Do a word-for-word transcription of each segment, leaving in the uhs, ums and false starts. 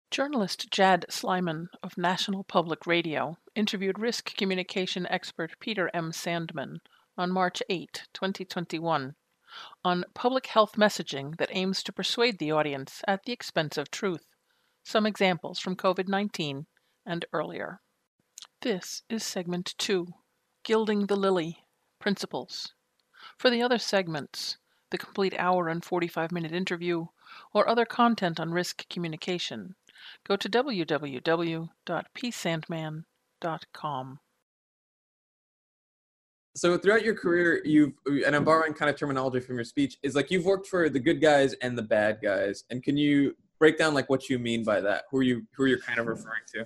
Journalist Jad Slyman of National Public Radio interviewed risk communication expert Peter M. Sandman on March eighth, twenty twenty-one, on public health messaging that aims to persuade the audience at the expense of truth. Some examples from COVID nineteen and earlier. This is segment two, Gilding the Lily, Principles. For the other segments, the complete hour and forty-five minute interview, or other content on risk communication, go to w w w dot p sandman dot com. So throughout your career, you've, and I'm borrowing kind of terminology from your speech, is like you've worked for the good guys and the bad guys. And can you break down like what you mean by that? Who are you, who are you kind of referring to?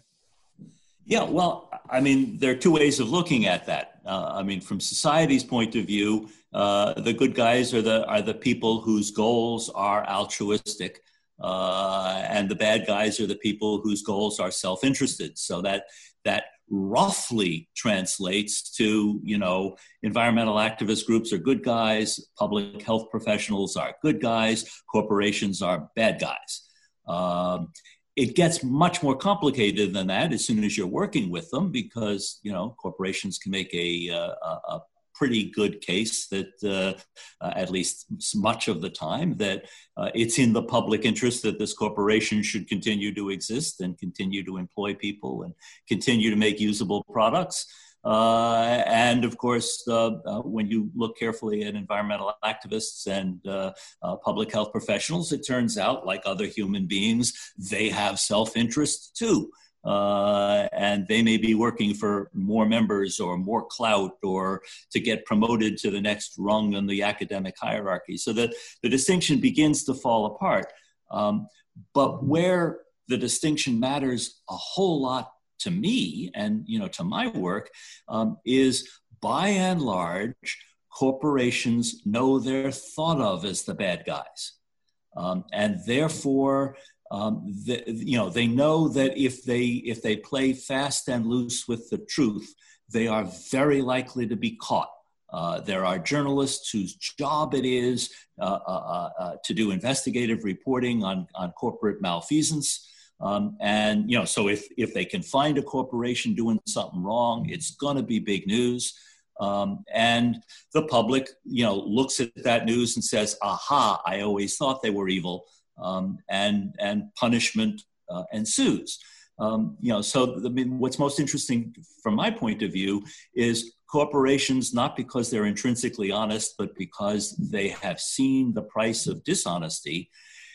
Yeah, well, I mean, there are two ways of looking at that. Uh, I mean, from society's point of view, uh, the good guys are the are the people whose goals are altruistic, uh, and the bad guys are the people whose goals are self-interested. So that that roughly translates to, you know, environmental activist groups are good guys, public health professionals are good guys, corporations are bad guys. Um, It gets much more complicated than that as soon as you're working with them, because, you know, corporations can make a, a, a pretty good case that, uh, uh, at least much of the time, that uh, it's in the public interest that this corporation should continue to exist and continue to employ people and continue to make usable products. Uh, and of course, uh, uh, when you look carefully at environmental activists and uh, uh, public health professionals, it turns out, like other human beings, they have self-interest too. Uh, and they may be working for more members or more clout or to get promoted to the next rung in the academic hierarchy. So that the distinction begins to fall apart. Um, but where the distinction matters a whole lot to me and, you know, to my work, um, is by and large, corporations know they're thought of as the bad guys. Um, and therefore, um, the, you know, they know that if they, if they play fast and loose with the truth, they are very likely to be caught. Uh, there are journalists whose job it is uh, uh, uh, to do investigative reporting on, on corporate malfeasance. Um, and, you know, so if, if they can find a corporation doing something wrong, it's going to be big news. Um, and the public, you know, looks at that news and says, aha, I always thought they were evil. Um, and, and punishment uh, ensues. Um, you know, so I mean, what's most interesting from my point of view is corporations, not because they're intrinsically honest, but because they have seen the price of dishonesty,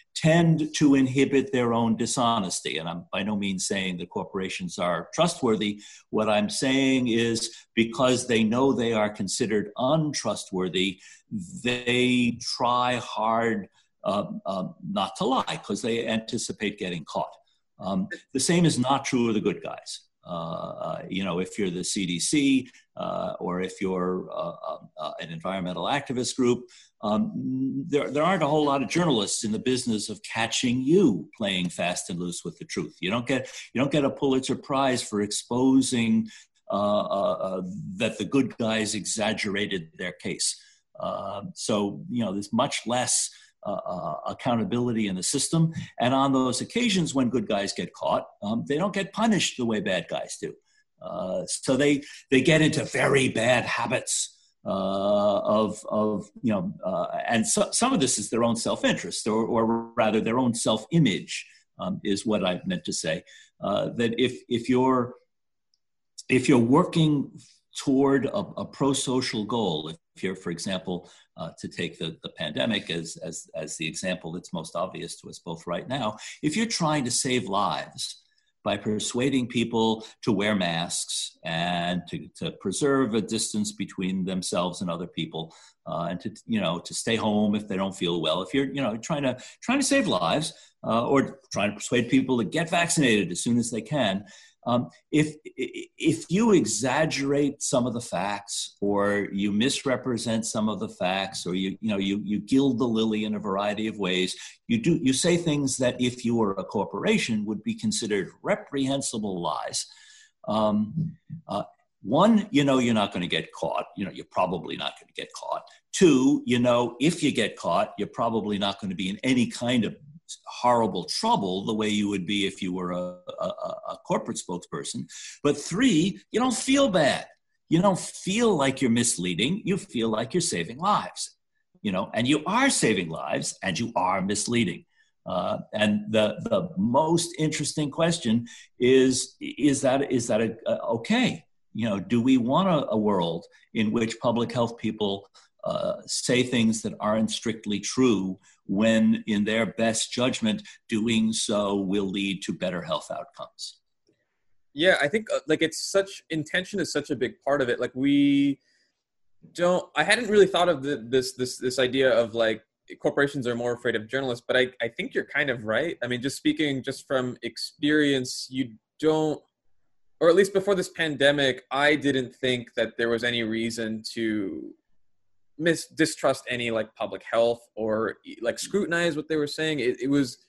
tend to inhibit their own dishonesty. And I'm by no means saying that corporations are trustworthy. What I'm saying is because they know they are considered untrustworthy, they try hard uh, uh, not to lie because they anticipate getting caught. Um, the same is not true of the good guys. Uh, uh, you know, if you're the C D C uh, or if you're uh, uh, an environmental activist group, um, there, there aren't a whole lot of journalists in the business of catching you playing fast and loose with the truth. You don't get you don't get a Pulitzer Prize for exposing uh, uh, uh, that the good guys exaggerated their case. Uh, so you know, there's much less Uh, uh, accountability in the system. And on those occasions when good guys get caught, um, they don't get punished the way bad guys do. Uh, so they they get into very bad habits uh, of, of, you know, uh, and so, some of this is their own self-interest or, or rather their own self-image um, is what I meant to say. Uh, that if, if, you're, if you're working toward a, a pro-social goal, if you're, for example, uh, to take the, the pandemic as, as, as the example that's most obvious to us both right now, if you're trying to save lives by persuading people to wear masks and to, to preserve a distance between themselves and other people, uh, and to, you know, to stay home if they don't feel well, if you're, you know, trying to, trying to save lives uh, or trying to persuade people to get vaccinated as soon as they can, Um, if if you exaggerate some of the facts, or you misrepresent some of the facts, or you you know you you gild the lily in a variety of ways, you do you say things that if you were a corporation would be considered reprehensible lies. Um, uh, one, you know you're not going to get caught. You know you're probably not going to get caught. Two, you know if you get caught, you're probably not going to be in any kind of horrible trouble the way you would be if you were a, a, a corporate spokesperson. But three, you don't feel bad. You don't feel like you're misleading. You feel like you're saving lives, you know, and you are saving lives and you are misleading. Uh, and the the most interesting question is, is that, is that a, a, okay? You know, do we want a, a world in which public health people uh, say things that aren't strictly true when, in their best judgment, doing so will lead to better health outcomes? Yeah, I think uh, like it's such, intention is such a big part of it. Like we don't, I hadn't really thought of the, this, this, this idea of like corporations are more afraid of journalists, but I, I think you're kind of right. I mean, just speaking just from experience, you don't, or at least before this pandemic, I didn't think that there was any reason to mis distrust any like public health or like scrutinize what they were saying. It, it was,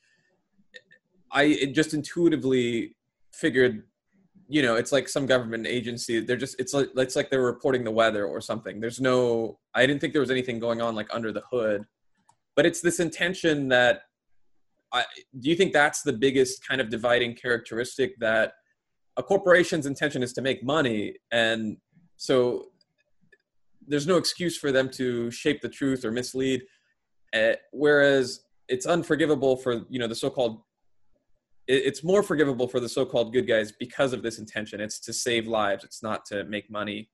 I it just intuitively figured, you know, it's like some government agency. They're just, it's like, it's like they're reporting the weather or something. There's no, I didn't think there was anything going on like under the hood, but it's this intention that, I, do you think that's the biggest kind of dividing characteristic, that a corporation's intention is to make money, and so there's no excuse for them to shape the truth or mislead, uh, whereas it's unforgivable for, you know, the so-called, it, it's more forgivable for the so-called good guys because of this intention. It's to save lives. It's not to make money.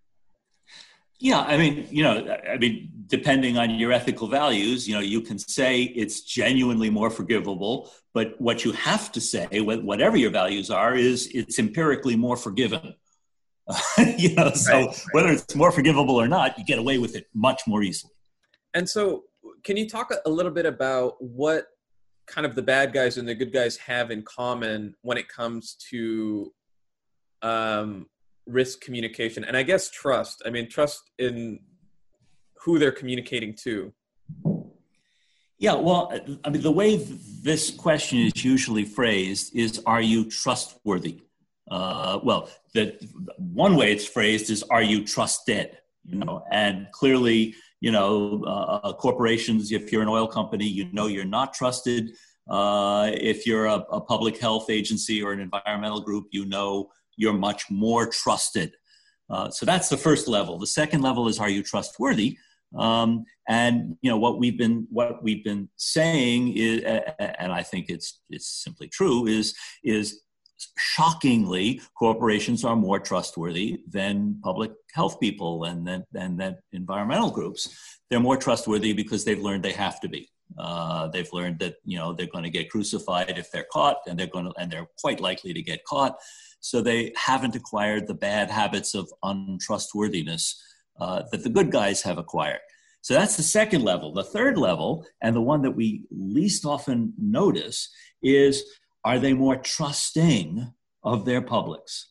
Yeah, I mean, you know, I mean, depending on your ethical values, you know, you can say it's genuinely more forgivable, but what you have to say, whatever your values are, is it's empirically more forgiven. You know, so right, right. Whether it's more forgivable or not, you get away with it much more easily. And so can you talk a little bit about what kind of the bad guys and the good guys have in common when it comes to um, risk communication, and I guess trust? I mean, trust in who they're communicating to. Yeah, well, I mean, the way this question is usually phrased is, are you trustworthy? Uh, well, the one way it's phrased is, are you trusted? You know, and clearly, you know, uh, corporations, if you're an oil company, you know you're not trusted. Uh, if you're a, a public health agency or an environmental group, you know you're much more trusted. Uh, so that's the first level. The second level is, are you trustworthy? Um, and you know what we've been what we've been saying is, and I think it's it's simply true, is is shockingly, corporations are more trustworthy than public health people and then and then environmental groups. They're more trustworthy because they've learned they have to be. Uh, they've learned that, you know, they're going to get crucified if they're caught, and they're going to and they're quite likely to get caught. So they haven't acquired the bad habits of untrustworthiness uh, that the good guys have acquired. So that's the second level. The third level, and the one that we least often notice, is, are they more trusting of their publics?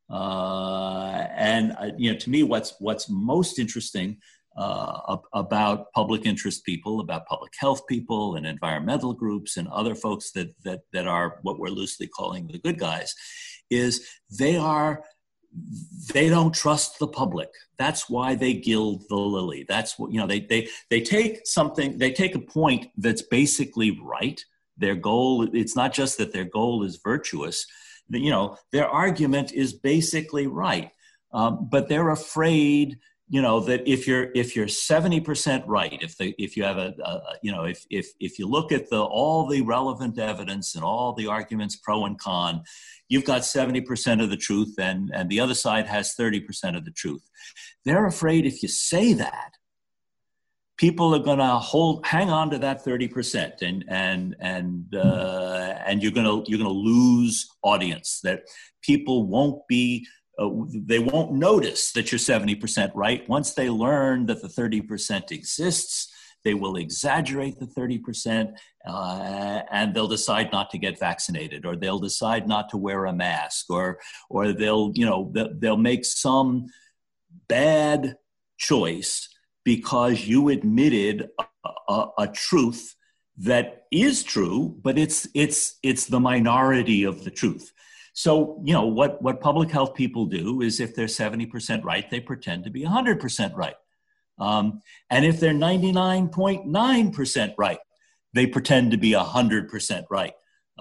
Uh, and uh, you know, to me, what's what's most interesting uh, about public interest people, about public health people, and environmental groups, and other folks that that that are what we're loosely calling the good guys, is they are they don't trust the public. That's why they gild the lily. That's what, you know, they they they take something, they take a point that's basically right. Their goal, it's not just that their goal is virtuous, you know, their argument is basically right. Um, but they're afraid, you know, that if you're if you're seventy percent right, if the if you have a, a you know, if if if you look at the all the relevant evidence and all the arguments pro and con, you've got seventy percent of the truth, and and the other side has thirty percent of the truth. They're afraid if you say that, people are going to hold, hang on to that thirty percent, and and and uh, and you're going to you're going to lose audience. That people won't be, uh, they won't notice that you're seventy percent right. Once they learn that the thirty percent exists, they will exaggerate the thirty percent, uh, and they'll decide not to get vaccinated, or they'll decide not to wear a mask, or or they'll you know they'll make some bad choice because you admitted a, a, a truth that is true, but it's it's it's the minority of the truth. So, you know, what, what public health people do is, if they're seventy percent right, they pretend to be one hundred percent right. Um, and if they're ninety-nine point nine percent right, they pretend to be one hundred percent right.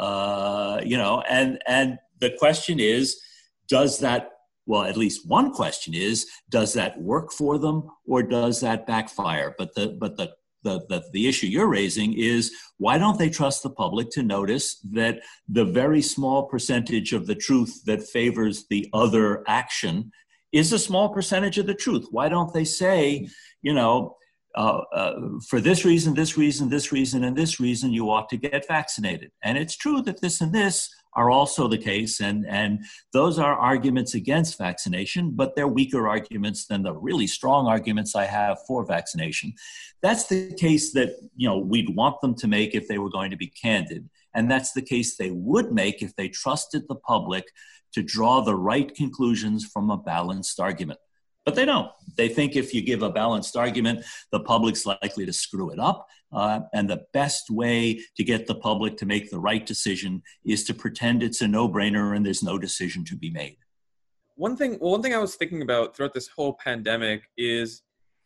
Uh, you know, and and the question is, does that, well, at least one question is, does that work for them or does that backfire? But the but the the the, the issue you're raising is, why don't they trust the public to notice that the very small percentage of the truth that favors the other action is a small percentage of the truth? Why don't they say, you know, Uh, uh, for this reason, this reason, this reason, and this reason, you ought to get vaccinated. And it's true that this and this are also the case, and, and those are arguments against vaccination, but they're weaker arguments than the really strong arguments I have for vaccination. That's the case that, you know, we'd want them to make if they were going to be candid. And that's the case they would make if they trusted the public to draw the right conclusions from a balanced argument. But they don't. They think if you give a balanced argument, the public's likely to screw it up. Uh, and the best way to get the public to make the right decision is to pretend it's a no-brainer and there's no decision to be made. One thing, well, one thing I was thinking about throughout this whole pandemic is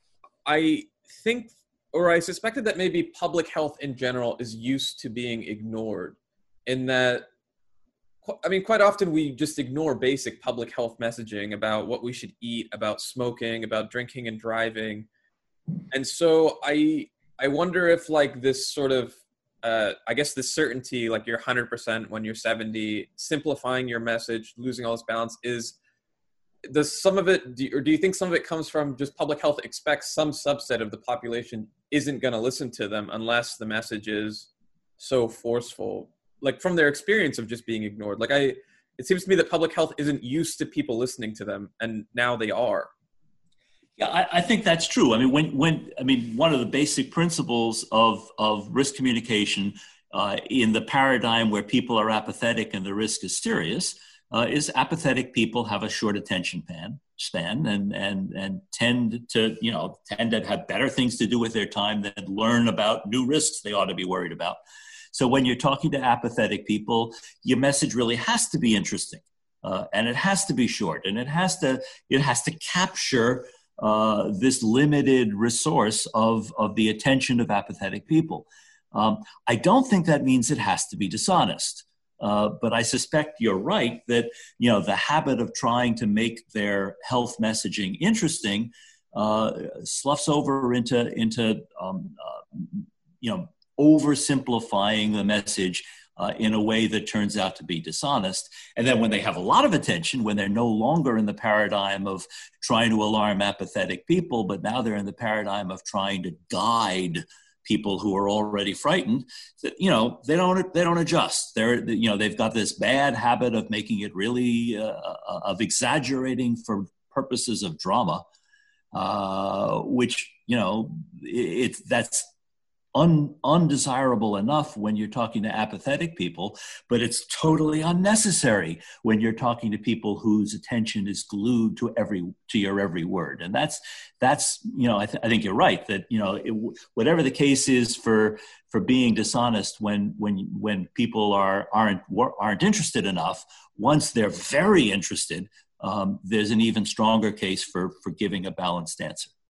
I think, or I suspected that maybe public health in general is used to being ignored, in that, I mean, quite often we just ignore basic public health messaging about what we should eat, about smoking, about drinking and driving. And so I I wonder if, like, this sort of, uh, I guess this certainty, like you're one hundred percent when you're seventy, simplifying your message, losing all this balance, is, does some of it, do, or do you think some of it comes from just public health expects some subset of the population isn't going to listen to them unless the message is so forceful? Like, from their experience of just being ignored. Like, I, it seems to me that public health isn't used to people listening to them, and now they are. Yeah, I, I think that's true. I mean, when, when, I mean, one of the basic principles of, of risk communication uh, in the paradigm where people are apathetic and the risk is serious uh, is apathetic people have a short attention span, span and, and, and tend to, you know, tend to have better things to do with their time than learn about new risks they ought to be worried about. So when you're talking to apathetic people, your message really has to be interesting, uh, and it has to be short, and it has to it has to capture uh, this limited resource of of the attention of apathetic people. Um, I don't think that means it has to be dishonest, uh, but I suspect you're right that, you know, the habit of trying to make their health messaging interesting uh, sloughs over into into um, uh, you know. oversimplifying the message uh, in a way that turns out to be dishonest. And then when they have a lot of attention, when they're no longer in the paradigm of trying to alarm apathetic people, but now they're in the paradigm of trying to guide people who are already frightened, that, you know, they don't they don't adjust. They're, you know, they've got this bad habit of making it really uh, of exaggerating for purposes of drama, uh, which, you know, it's it, that's Un, undesirable enough when you're talking to apathetic people, but it's totally unnecessary when you're talking to people whose attention is glued to every to your every word. And that's that's you know I, th- I think you're right that, you know, it, whatever the case is for for being dishonest when when when people are aren't aren't interested enough, once they're very interested, um, there's an even stronger case for for giving a balanced answer.